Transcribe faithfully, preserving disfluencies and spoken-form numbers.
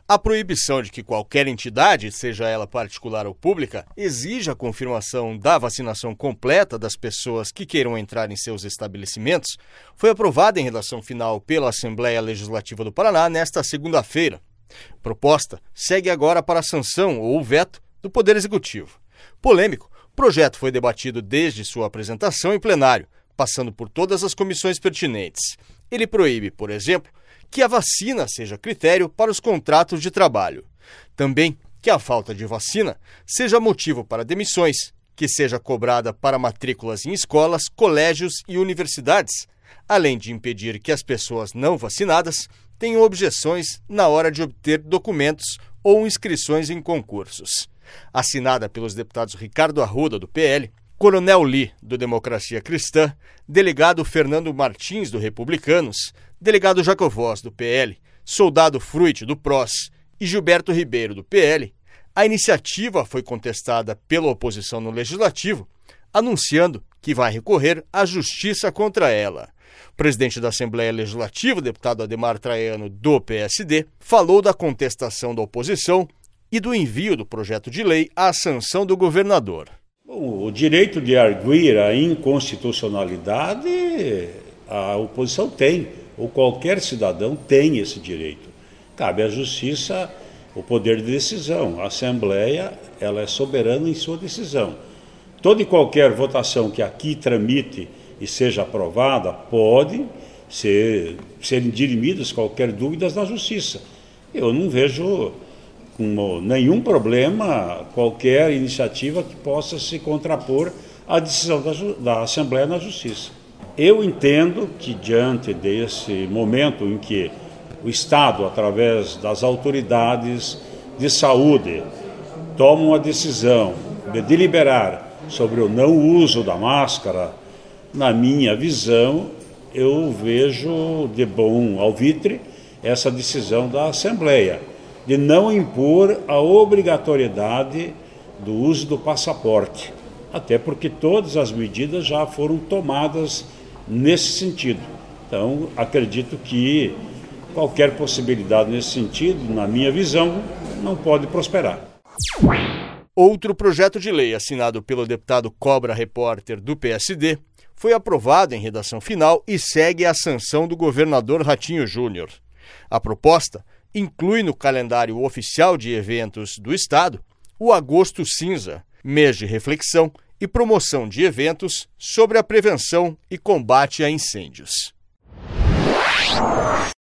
A proibição de que qualquer entidade, seja ela particular ou pública, exija a confirmação da vacinação completa das pessoas que queiram entrar em seus estabelecimentos foi aprovada em redação final pela Assembleia Legislativa do Paraná nesta segunda-feira. A proposta segue agora para a sanção ou veto do Poder Executivo. Polêmico, o projeto foi debatido desde sua apresentação em plenário, passando por todas as comissões pertinentes. Ele proíbe, por exemplo, que a vacina seja critério para os contratos de trabalho. Também que a falta de vacina seja motivo para demissões, que seja cobrada para matrículas em escolas, colégios e universidades, além de impedir que as pessoas não vacinadas tenham objeções na hora de obter documentos ou inscrições em concursos. Assinada pelos deputados Ricardo Arruda, do P L, Coronel Lee, do Democracia Cristã, delegado Fernando Martins, do Republicanos, delegado Jacovós, do P L, soldado Fruit, do P R O S e Gilberto Ribeiro, do P L, a iniciativa foi contestada pela oposição no Legislativo, anunciando que vai recorrer à justiça contra ela. O presidente da Assembleia Legislativa, deputado Ademar Traiano, do P S D, falou da contestação da oposição e do envio do projeto de lei à sanção do governador. O direito de arguir a inconstitucionalidade a oposição tem, ou qualquer cidadão tem esse direito. Cabe à Justiça o poder de decisão. A Assembleia ela é soberana em sua decisão. Toda e qualquer votação que aqui tramite e seja aprovada pode ser, serem dirimidas qualquer dúvidas na Justiça. Eu não vejo com nenhum problema qualquer iniciativa que possa se contrapor à decisão da, da Assembleia na Justiça. Eu entendo que, diante desse momento em que o Estado, através das autoridades de saúde, tomam a decisão de deliberar sobre o não uso da máscara, na minha visão, eu vejo de bom alvitre essa decisão da Assembleia, de não impor a obrigatoriedade do uso do passaporte, até porque todas as medidas já foram tomadas nesse sentido. Então, acredito que qualquer possibilidade nesse sentido, na minha visão, não pode prosperar. Outro projeto de lei assinado pelo deputado Cobra Repórter, do P S D, foi aprovado em redação final e segue a sanção do governador Ratinho Júnior. A proposta inclui no calendário oficial de eventos do Estado o Agosto Cinza, mês de reflexão e promoção de eventos sobre a prevenção e combate a incêndios.